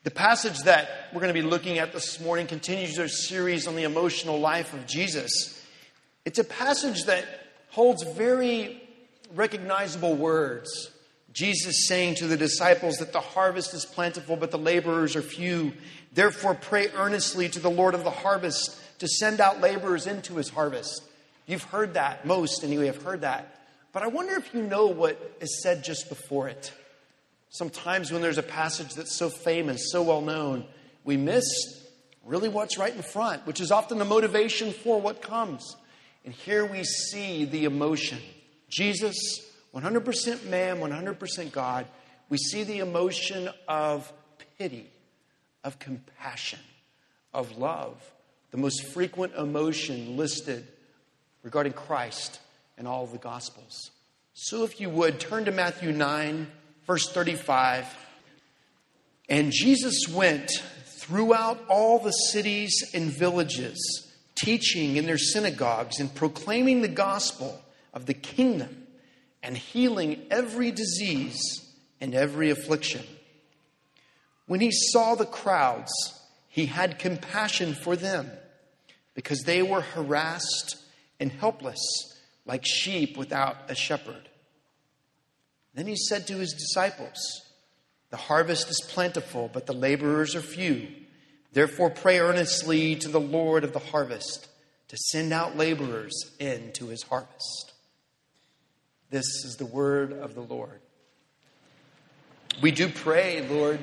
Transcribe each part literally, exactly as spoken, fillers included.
The passage that we're going to be looking at this morning continues our series on the emotional life of Jesus. It's a passage that holds very recognizable words. Jesus saying to the disciples that the harvest is plentiful, but the laborers are few. Therefore, pray earnestly to the Lord of the harvest to send out laborers into his harvest. You've heard that. Most, anyway, have heard that. But I wonder if you know what is said just before it. Sometimes when there's a passage that's so famous, so well known, we miss really what's right in front, which is often the motivation for what comes. And here we see the emotion. Jesus, one hundred percent man, one hundred percent God. We see the emotion of pity, of compassion, of love. The most frequent emotion listed regarding Christ in all of the Gospels. So if you would, turn to Matthew nine, verse thirty-five. And Jesus went throughout all the cities and villages, teaching in their synagogues and proclaiming the gospel of the kingdom and healing every disease and every affliction. When he saw the crowds, he had compassion for them because they were harassed and helpless like sheep without a shepherd. Then he said to his disciples, the harvest is plentiful, but the laborers are few. Therefore pray earnestly to the Lord of the harvest to send out laborers into his harvest. This is the word of the Lord. We do pray, Lord,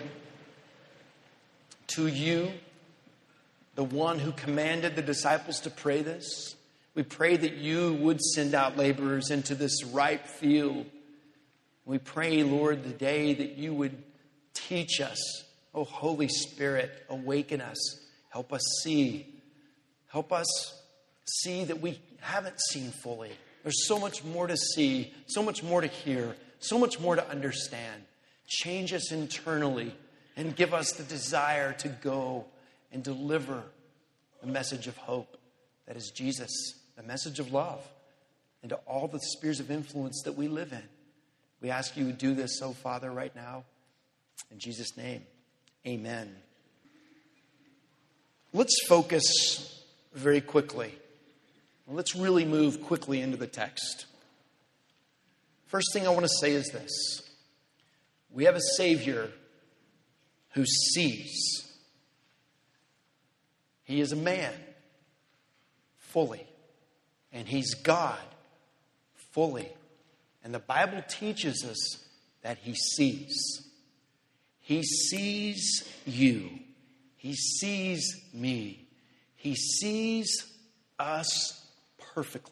to you, the one who commanded the disciples to pray this. We pray that you would send out laborers into this ripe field. We pray, Lord, the day that you would teach us. Oh, Holy Spirit, awaken us. Help us see. Help us see that we haven't seen fully. There's so much more to see, so much more to hear, so much more to understand. Change us internally and give us the desire to go and deliver the message of hope that is Jesus, the message of love, and to all the spheres of influence that we live in. We ask you to do this, oh Father, right now. In Jesus' name, amen. Let's focus very quickly. Let's really move quickly into the text. First thing I want to say is this. We have a Savior who sees. He is a man fully. And he's God fully. And the Bible teaches us that he sees. He sees you. He sees me. He sees us perfectly.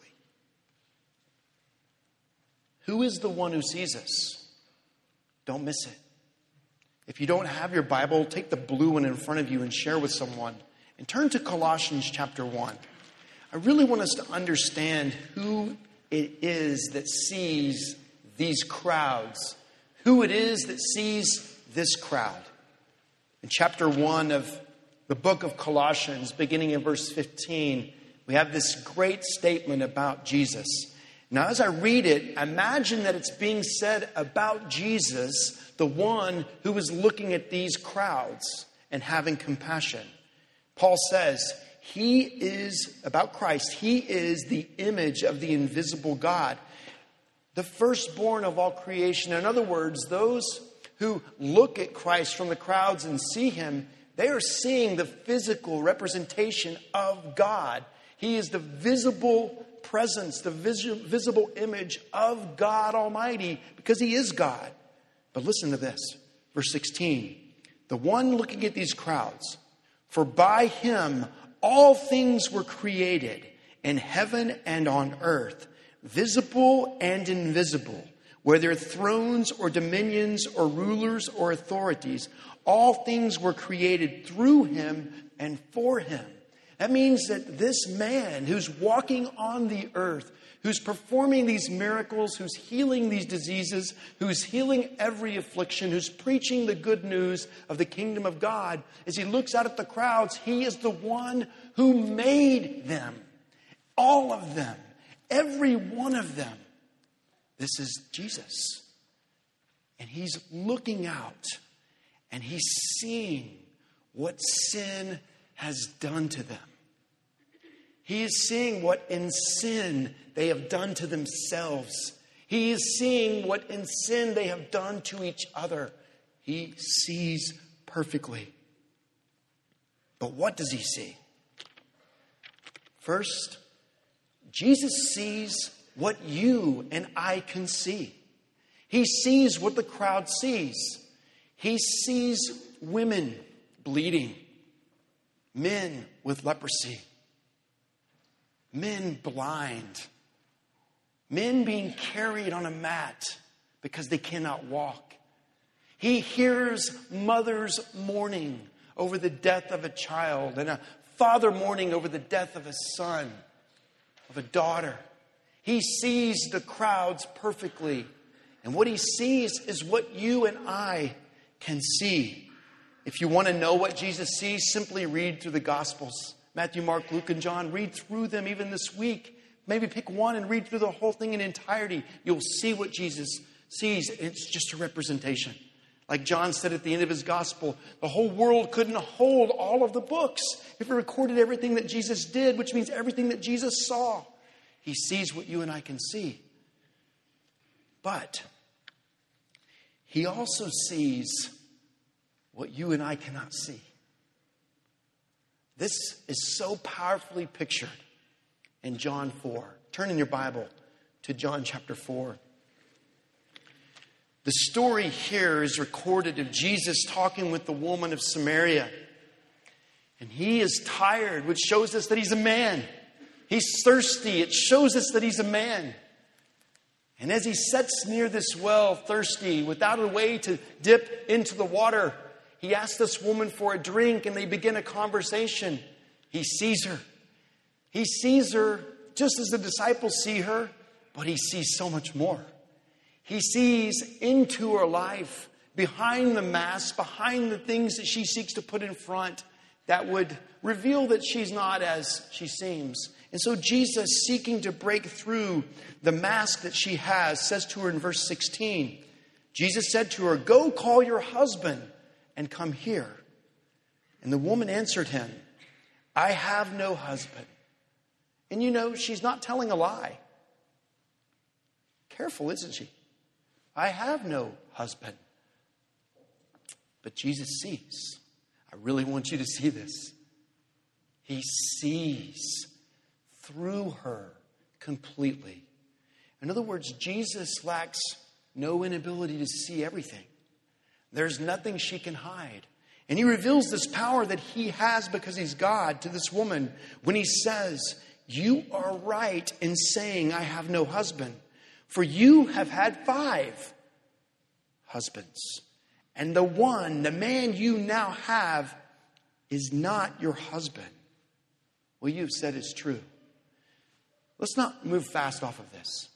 Who is the one who sees us? Don't miss it. If you don't have your Bible, take the blue one in front of you and share with someone. And turn to Colossians chapter one. I really want us to understand who it is that sees these crowds. Who it is that sees this crowd. In chapter one of the book of Colossians, beginning in verse fifteen, we have this great statement about Jesus. Now, as I read it, imagine that it's being said about Jesus, the one who is looking at these crowds and having compassion. Paul says, he is, about Christ, he is the image of the invisible God, the firstborn of all creation. In other words, those who look at Christ from the crowds and see him, they are seeing the physical representation of God. He is the visible presence, the vis- visible image of God Almighty, because he is God. But listen to this, verse sixteen. The one looking at these crowds, for by him all things were created, in heaven and on earth, visible and invisible, whether thrones or dominions or rulers or authorities. All things were created through him and for him. That means that this man who's walking on the earth, who's performing these miracles, who's healing these diseases, who's healing every affliction, who's preaching the good news of the kingdom of God, as he looks out at the crowds, he is the one who made them. All of them. Every one of them. This is Jesus. And he's looking out and he's seeing what sin has done to them. He is seeing what in sin they have done to themselves. He is seeing what in sin they have done to each other. He sees perfectly. But what does he see? First, Jesus sees what you and I can see. He sees what the crowd sees. He sees women bleeding, men with leprosy, men blind, men being carried on a mat because they cannot walk. He hears mothers mourning over the death of a child and a father mourning over the death of a son, of a daughter. He sees the crowds perfectly. And what he sees is what you and I can see. If you want to know what Jesus sees, simply read through the Gospels. Matthew, Mark, Luke, and John. Read through them even this week. Maybe pick one and read through the whole thing in entirety. You'll see what Jesus sees. It's just a representation. Like John said at the end of his gospel, the whole world couldn't hold all of the books if it recorded everything that Jesus did, which means everything that Jesus saw. He sees what you and I can see. But he also sees what you and I cannot see. This is so powerfully pictured in John four. Turn in your Bible to John chapter four. The story here is recorded of Jesus talking with the woman of Samaria. And he is tired, which shows us that he's a man. He's thirsty. It shows us that he's a man. And as he sits near this well, thirsty, without a way to dip into the water, he asks this woman for a drink, and they begin a conversation. He sees her. He sees her just as the disciples see her, but he sees so much more. He sees into her life, behind the mask, behind the things that she seeks to put in front that would reveal that she's not as she seems. And so Jesus, seeking to break through the mask that she has, says to her in verse sixteen, Jesus said to her, "Go call your husband and come here." And the woman answered him, "I have no husband." And you know, she's not telling a lie. Careful, isn't she? I have no husband. But Jesus sees. I really want you to see this. He sees through her completely. In other words, Jesus lacks no inability to see everything. There's nothing she can hide. And he reveals this power that he has because he's God to this woman when he says, "You are right in saying I have no husband. For you have had five husbands. And the one, the man you now have, is not your husband." What you've said is true. Let's not move fast off of this.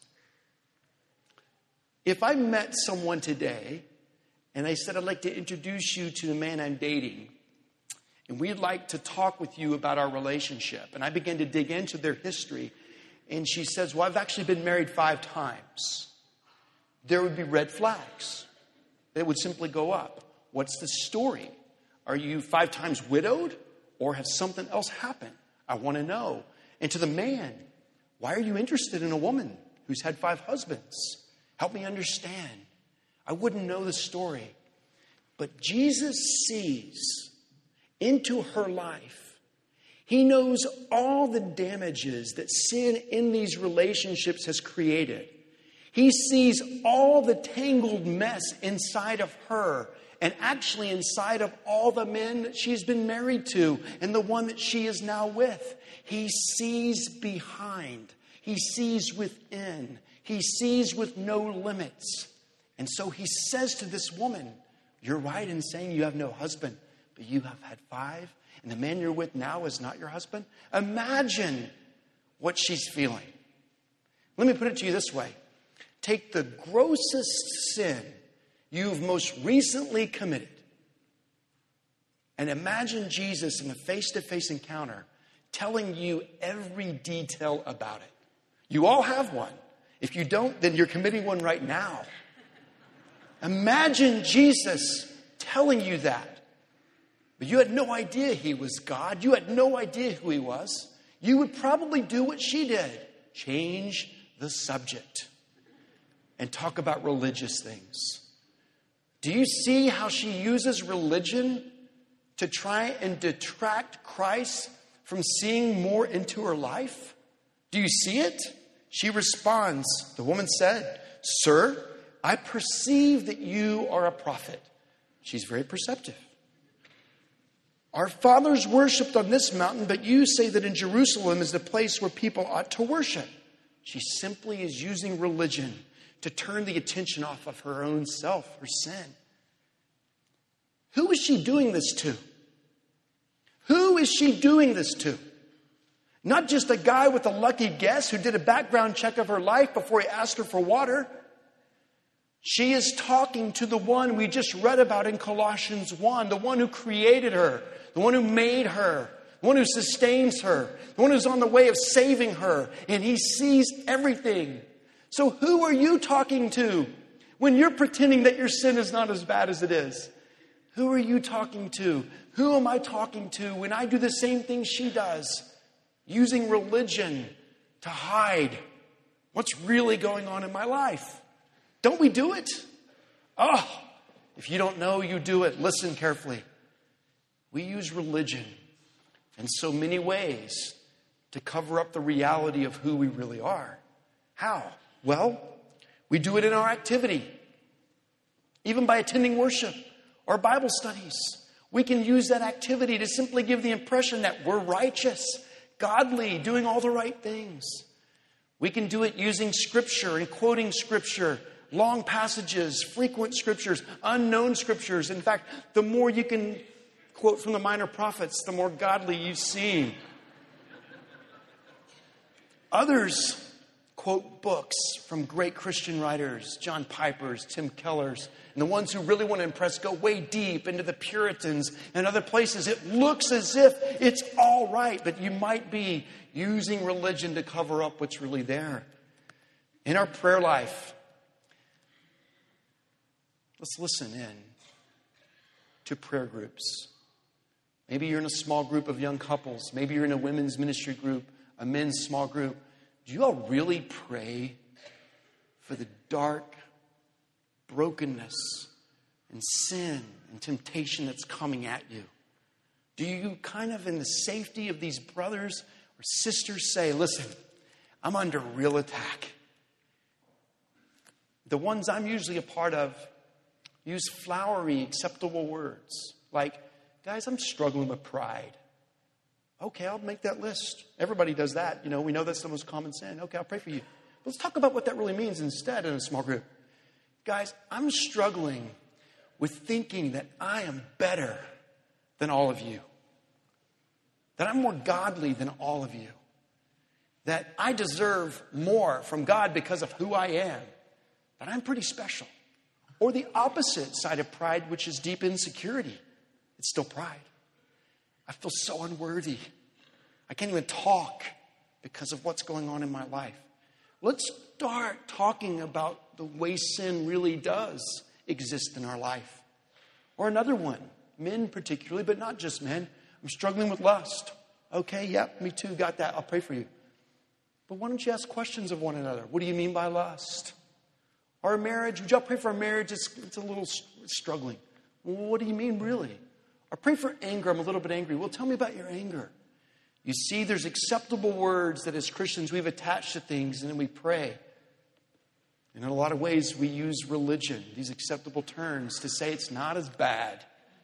If I met someone today and I said, "I'd like to introduce you to the man I'm dating, and we'd like to talk with you about our relationship," and I began to dig into their history, and she says, "Well, I've actually been married five times," there would be red flags. They would simply go up. What's the story? Are you five times widowed, or has something else happened? I want to know. And to the man, why are you interested in a woman who's had five husbands? Help me understand. I wouldn't know the story. But Jesus sees into her life. He knows all the damages that sin in these relationships has created. He sees all the tangled mess inside of her and actually inside of all the men that she's been married to and the one that she is now with. He sees behind. He sees within. He sees with no limits. And so he says to this woman, "You're right in saying you have no husband, but you have had five, and the man you're with now is not your husband." Imagine what she's feeling. Let me put it to you this way. Take the grossest sin you've most recently committed and imagine Jesus in a face-to-face encounter telling you every detail about it. You all have one. If you don't, then you're committing one right now. Imagine Jesus telling you that. but you had no idea he was God. You had no idea who he was. You would probably do what she did. Change the subject and talk about religious things. Do you see how she uses religion to try and detract Christ from seeing more into her life? Do you see it? She responds, the woman said, "Sir, I perceive that you are a prophet." She's very perceptive. "Our fathers worshipped on this mountain, but you say that in Jerusalem is the place where people ought to worship." She simply is using religion to turn the attention off of her own self, her sin. Who is she doing this to? Who is she doing this to? Not just a guy with a lucky guess who did a background check of her life before he asked her for water. She is talking to the one we just read about in Colossians one, the one who created her, the one who made her, the one who sustains her, the one who's on the way of saving her, and he sees everything. So who are you talking to when you're pretending that your sin is not as bad as it is? Who are you talking to? Who am I talking to when I do the same thing she does? Using religion to hide what's really going on in my life. Don't we do it? Oh, if you don't know, you do it. Listen carefully. We use religion in so many ways to cover up the reality of who we really are. How? Well, we do it in our activity. Even by attending worship or Bible studies. We can use that activity to simply give the impression that we're righteous, godly, doing all the right things. We can do it using Scripture and quoting Scripture, long passages, frequent Scriptures, unknown Scriptures. In fact, the more you can quote from the minor prophets, the more godly you seem. Others quote books from great Christian writers, John Piper's, Tim Keller's, and the ones who really want to impress go way deep into the Puritans and other places. It looks as if it's all right, but you might be using religion to cover up what's really there. In our prayer life, let's listen in to prayer groups. Maybe you're in a small group of young couples. Maybe you're in a women's ministry group, a men's small group. Do you all really pray for the dark brokenness and sin and temptation that's coming at you? Do you kind of, in the safety of these brothers or sisters, say, "Listen, I'm under real attack"? The ones I'm usually a part of use flowery, acceptable words like, "Guys, I'm struggling with pride." Okay, I'll make that list. Everybody does that. You know, we know that's the most common sin. Okay, I'll pray for you. Let's talk about what that really means instead in a small group. Guys, I'm struggling with thinking that I am better than all of you. That I'm more godly than all of you. That I deserve more from God because of who I am. That I'm pretty special. Or the opposite side of pride, which is deep insecurity. It's still pride. I feel so unworthy. I can't even talk because of what's going on in my life. Let's start talking about the way sin really does exist in our life. Or another one, men particularly, but not just men. I'm struggling with lust. Okay, yep, me too, got that. I'll pray for you. But why don't you ask questions of one another? What do you mean by lust? Our marriage, would y'all pray for our marriage? It's, it's a little struggling. Well, what do you mean really? Or pray for anger. I'm a little bit angry. Well, tell me about your anger. You see, there's acceptable words that as Christians we've attached to things, and then we pray. And in a lot of ways, we use religion, these acceptable terms, to say it's not as bad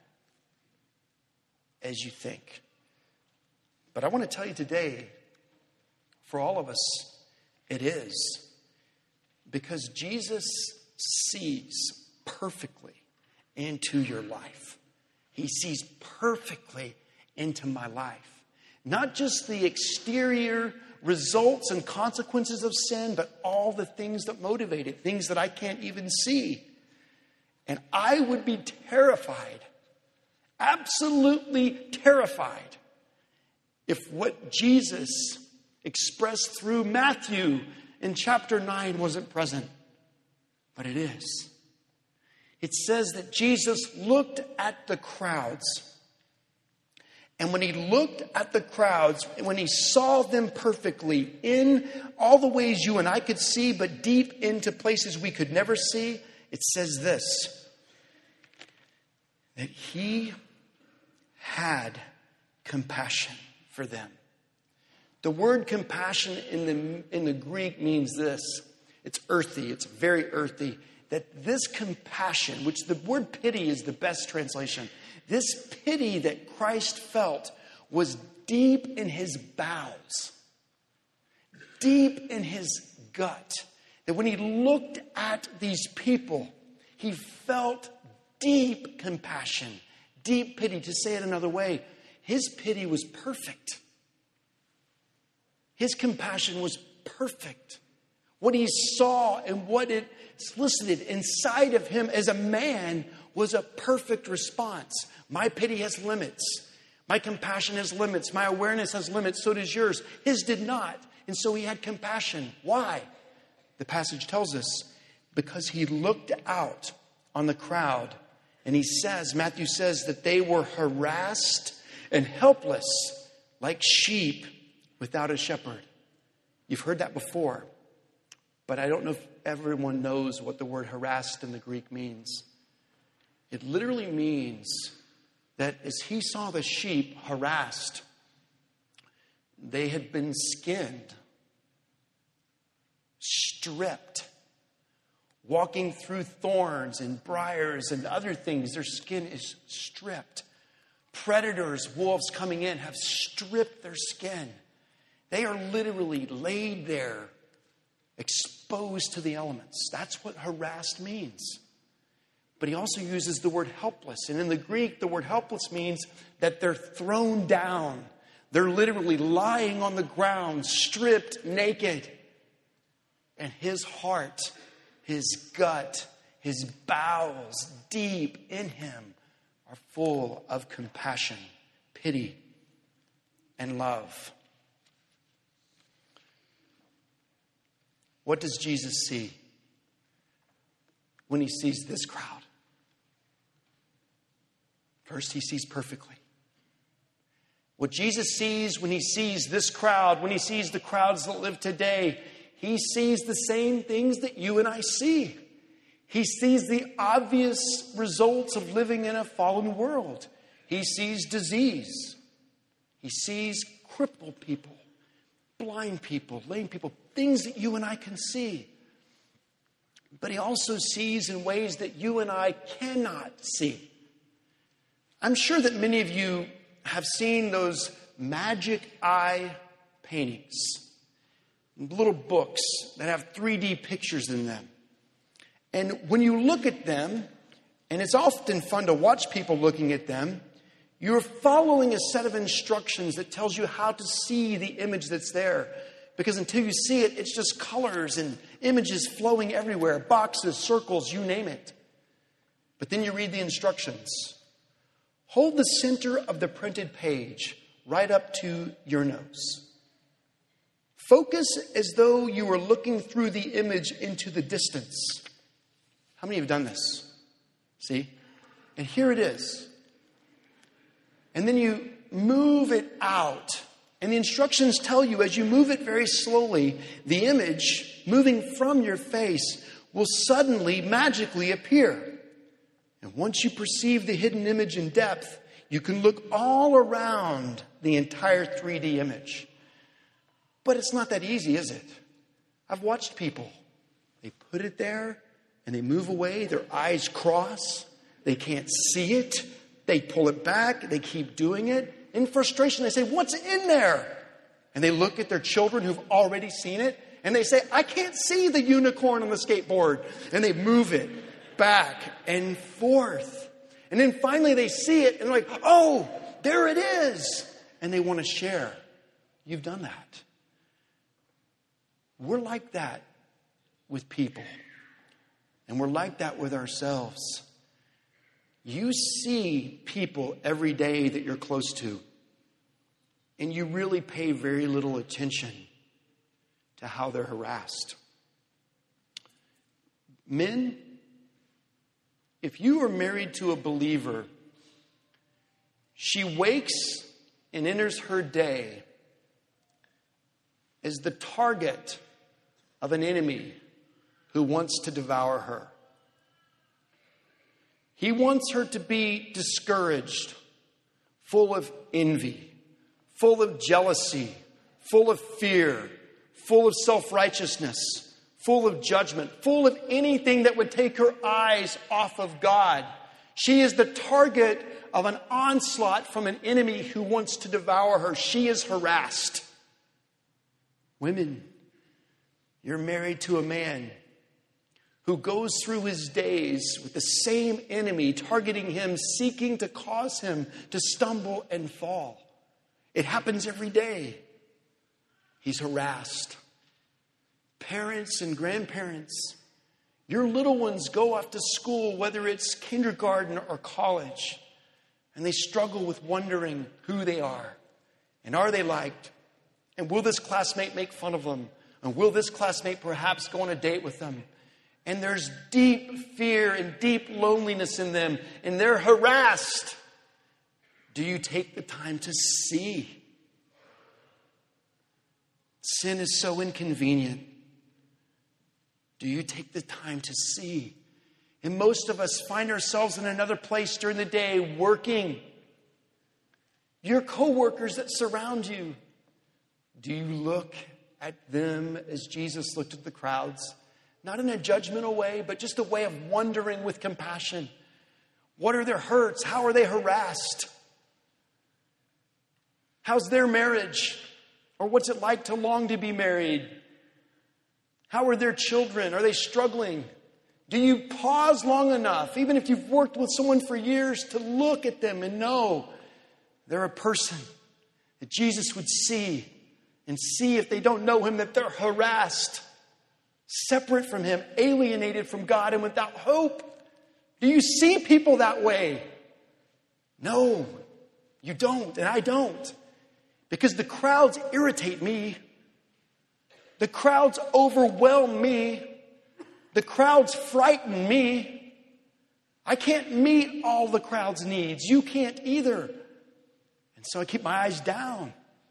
as you think. But I want to tell you today, for all of us, it is. Because Jesus sees perfectly into your life. He sees perfectly into my life. Not just the exterior results and consequences of sin, but all the things that motivate it, things that I can't even see. And I would be terrified, absolutely terrified, if what Jesus expressed through Matthew in chapter nine wasn't present. But it is. It says that Jesus looked at the crowds And when he looked at the crowds, when he saw them perfectly in all the ways you and I could see, but deep into places we could never see, it says this, that he had compassion for them. The word compassion in the, in the Greek means this. It's earthy. It's very earthy. That this compassion, which the word pity is the best translation, this pity that Christ felt was deep in his bowels, deep in his gut. That when he looked at these people, he felt deep compassion, deep pity. To say it another way, his pity was perfect. His compassion was perfect. What he saw and what it solicited inside of him as a man was a perfect response. My pity has limits. My compassion has limits. My awareness has limits. So does yours. His did not. And so he had compassion. Why? The passage tells us, because he looked out on the crowd and he says, Matthew says that they were harassed and helpless like sheep without a shepherd. You've heard that before, but I don't know if everyone knows what the word harassed in the Greek means. It literally means that as he saw the sheep harassed, they had been skinned, stripped, walking through thorns and briars and other things. Their skin is stripped. Predators, wolves coming in have stripped their skin. They are literally laid there, exposed to the elements. That's what harassed means. But he also uses the word helpless. And in the Greek, the word helpless means that they're thrown down. They're literally lying on the ground, stripped, naked. And his heart, his gut, his bowels, deep in him, are full of compassion, pity, and love. What does Jesus see when he sees this crowd? First, he sees perfectly. What Jesus sees when he sees this crowd, when he sees the crowds that live today, he sees the same things that you and I see. He sees the obvious results of living in a fallen world. He sees disease. He sees crippled people, blind people, lame people, things that you and I can see. But he also sees in ways that you and I cannot see. I'm sure that many of you have seen those magic eye paintings, little books that have three D pictures in them. And when you look at them, and it's often fun to watch people looking at them, you're following a set of instructions that tells you how to see the image that's there. Because until you see it, it's just colors and images flowing everywhere, boxes, circles, you name it. But then you read the instructions. Hold the center of the printed page right up to your nose. Focus as though you were looking through the image into the distance. How many have done this? See? And here it is. And then you move it out. And the instructions tell you as you move it very slowly, the image moving from your face will suddenly, magically appear. And once you perceive the hidden image in depth, you can look all around the entire three D image. But it's not that easy, is it? I've watched people. They put it there and they move away. Their eyes cross. They can't see it. They pull it back. They keep doing it. In frustration, they say, "What's in there?" And they look at their children who've already seen it. And they say, "I can't see the unicorn on the skateboard." And they move it back and forth. And then finally they see it and they're like, "Oh, there it is." And they want to share. You've done that. We're like that with people. And we're like that with ourselves. You see people every day that you're close to. And you really pay very little attention to how they're harassed. Men, if you are married to a believer, she wakes and enters her day as the target of an enemy who wants to devour her. He wants her to be discouraged, full of envy, full of jealousy, full of fear, full of self-righteousness, full of judgment, full of anything that would take her eyes off of God. She is the target of an onslaught from an enemy who wants to devour her. She is harassed. Women, you're married to a man who goes through his days with the same enemy targeting him, seeking to cause him to stumble and fall. It happens every day. He's harassed. Parents and grandparents, your little ones go off to school, whether it's kindergarten or college, and they struggle with wondering who they are. And are they liked? And will this classmate make fun of them? And will this classmate perhaps go on a date with them? And there's deep fear and deep loneliness in them, and they're harassed. Do you take the time to see? Sin is so inconvenient. Do you take the time to see? And most of us find ourselves in another place during the day working. Your coworkers that surround you, do you look at them as Jesus looked at the crowds? Not in a judgmental way, but just a way of wondering with compassion. What are their hurts? How are they harassed? How's their marriage? Or what's it like to long to be married? How are their children? Are they struggling? Do you pause long enough, even if you've worked with someone for years, to look at them and know they're a person that Jesus would see, and see if they don't know him that they're harassed, separate from him, alienated from God, and without hope? Do you see people that way? No, you don't, and I don't. Because the crowds irritate me. The crowds overwhelm me. The crowds frighten me. I can't meet all the crowd's needs. You can't either. And so I keep my eyes down.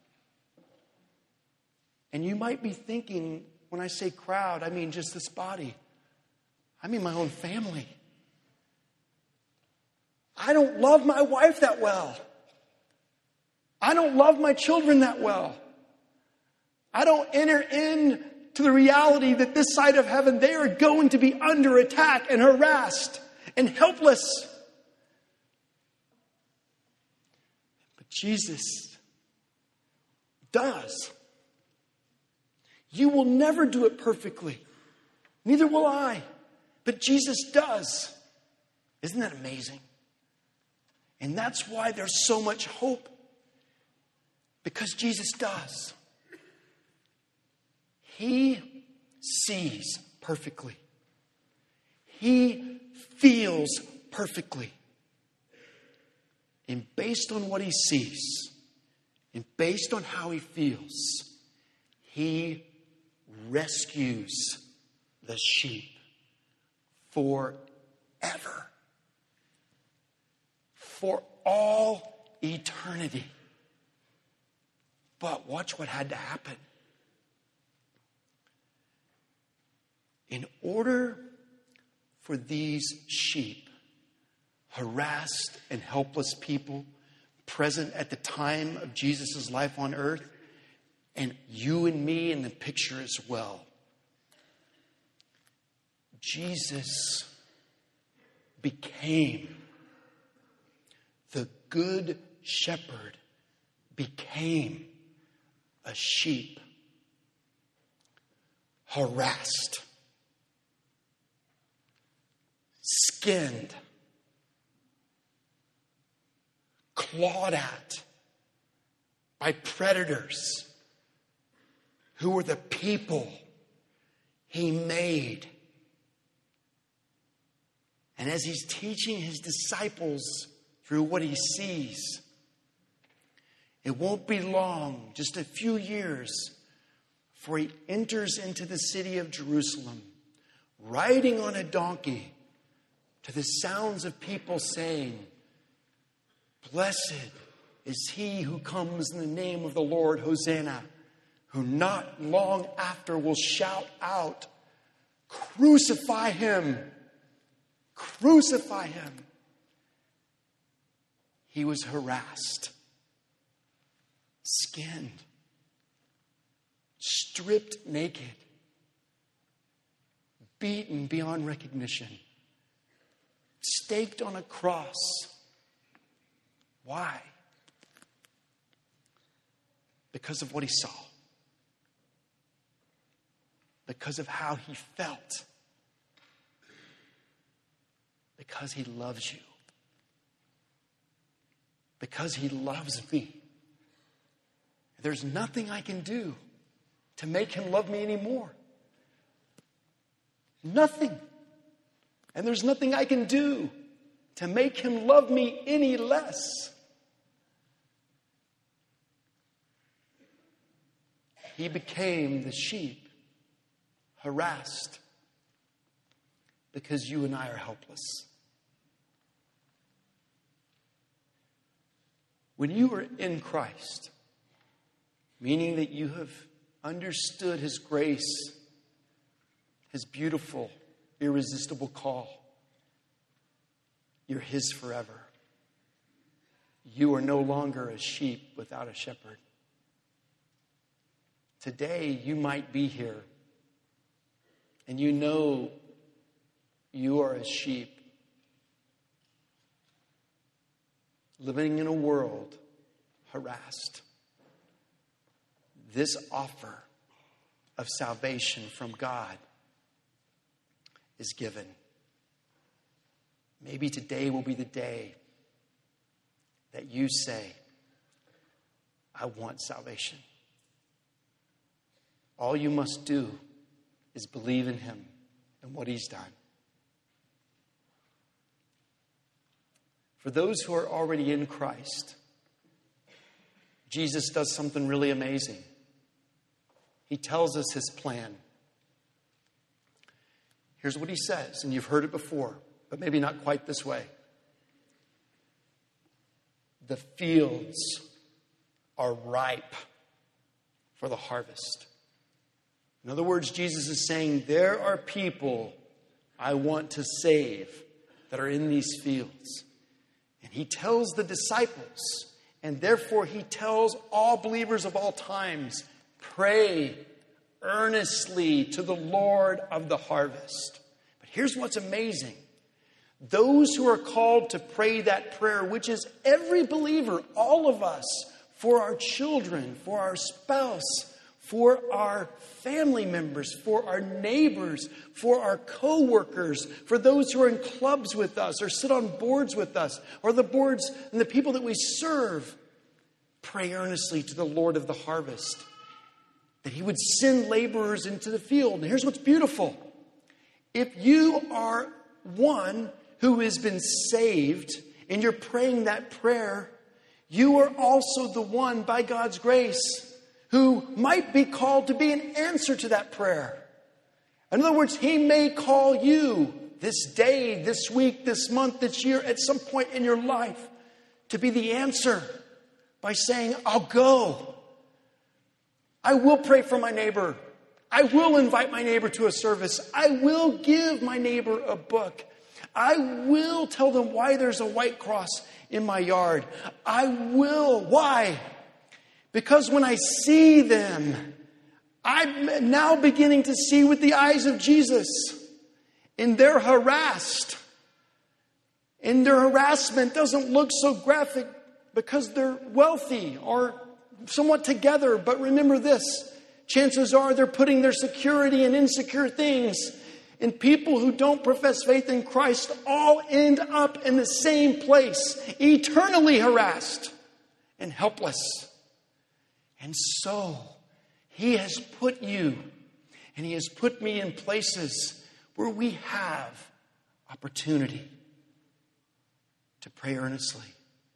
And you might be thinking, when I say crowd, I mean just this body. I mean my own family. I don't love my wife that well. I don't love my children that well. I don't enter into the reality that this side of heaven, they are going to be under attack and harassed and helpless. But Jesus does. You will never do it perfectly. Neither will I. But Jesus does. Isn't that amazing? And that's why there's so much hope. Because Jesus does. He sees perfectly. He feels perfectly. And based on what he sees, and based on how he feels, he rescues the sheep forever. For all eternity. But watch what had to happen. In order for these sheep, harassed and helpless people present at the time of Jesus' life on earth, and you and me in the picture as well, Jesus became the good shepherd, became a sheep, harassed, skinned, clawed at by predators who were the people he made. And as he's teaching his disciples through what he sees, it won't be long, just a few years, for he enters into the city of Jerusalem, riding on a donkey, to the sounds of people saying, "Blessed is he who comes in the name of the Lord, Hosanna, who not long after will shout out, crucify him, crucify him. He was harassed, skinned, stripped naked, beaten beyond recognition, staked on a cross. Why? Because of what he saw. Because of how he felt. Because he loves you. Because he loves me. There's nothing I can do to make him love me anymore. Nothing. And there's nothing I can do to make him love me any less. He became the sheep, harassed, because you and I are helpless. When you are in Christ, meaning that you have understood his grace, his beautiful, irresistible call, you're his forever. You are no longer a sheep without a shepherd. Today, you might be here, and you know you are a sheep living in a world harassed. This offer of salvation from God is given. Maybe today will be the day that you say, I want salvation. All you must do is believe in him and what he's done. For those who are already in Christ, Jesus does something really amazing. He tells us his plan. Here's what he says, and you've heard it before, but maybe not quite this way. The fields are ripe for the harvest. In other words, Jesus is saying, there are people I want to save that are in these fields. And he tells the disciples, and therefore he tells all believers of all times, pray earnestly to the Lord of the harvest. But here's what's amazing. Those who are called to pray that prayer, which is every believer, all of us, for our children, for our spouse, for our family members, for our neighbors, for our co-workers, for those who are in clubs with us or sit on boards with us, or the boards and the people that we serve, pray earnestly to the Lord of the harvest, that he would send laborers into the field. And here's what's beautiful. If you are one who has been saved and you're praying that prayer, you are also the one, by God's grace, who might be called to be an answer to that prayer. In other words, he may call you this day, this week, this month, this year, at some point in your life, to be the answer by saying, I'll go. I will pray for my neighbor. I will invite my neighbor to a service. I will give my neighbor a book. I will tell them why there's a white cross in my yard. I will. Why? Because when I see them, I'm now beginning to see with the eyes of Jesus. And they're harassed. And their harassment doesn't look so graphic because they're wealthy or somewhat together. But remember this, chances are they're putting their security in insecure things. And people who don't profess faith in Christ all end up in the same place, eternally harassed and helpless. And so, he has put you and he has put me in places where we have opportunity to pray earnestly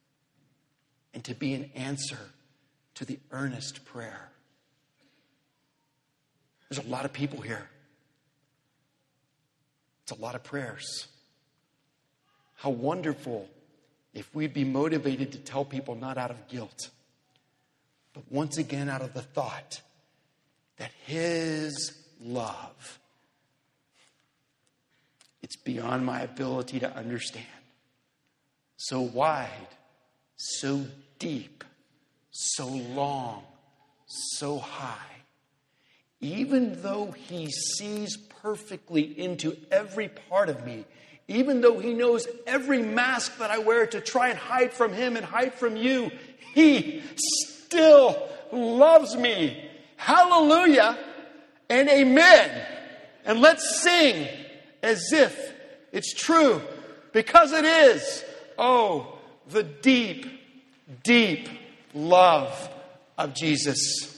and to be an answer to the earnest prayer. There's a lot of people here. It's a lot of prayers. How wonderful if we'd be motivated to tell people not out of guilt, but once again out of the thought that his love, it's beyond my ability to understand. So wide, so deep, so long, so high. Even though he sees perfectly into every part of me, even though he knows every mask that I wear to try and hide from him and hide from you, he still loves me. Hallelujah and amen. And let's sing as if it's true, because it is. Oh, the deep, deep love of Jesus.